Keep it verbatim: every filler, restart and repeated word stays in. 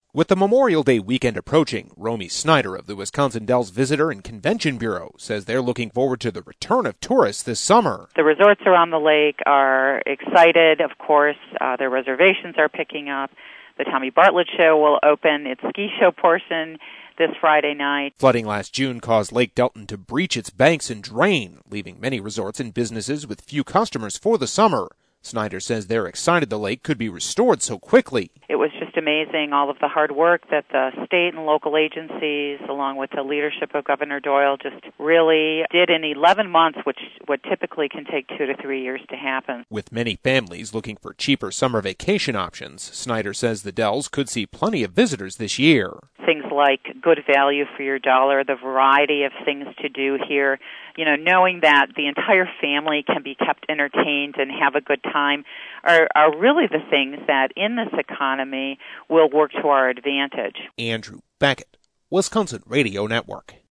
With the Memorial Day weekend approaching, Romy Snyder of the Wisconsin Dells Visitor and Convention Bureau says they're looking forward to the return of tourists this summer. The resorts around the lake are excited, of course. Uh, their reservations are picking up. The Tommy Bartlett Show will open its ski show portion this Friday night. Flooding last June caused Lake Delton to breach its banks and drain, leaving many resorts and businesses with few customers for the summer. Snyder says they're excited the lake could be restored so quickly. It was just amazing, all of the hard work that the state and local agencies, along with the leadership of Governor Doyle, just really did in eleven months, which what typically can take two to three years to happen. With many families looking for cheaper summer vacation options, Snyder says the Dells could see plenty of visitors this year. Things like good value for your dollar, the variety of things to do here, you know, knowing that the entire family can be kept entertained and have a good time are, are really the things that in this economy will work to our advantage. Andrew Beckett, Wisconsin Radio Network.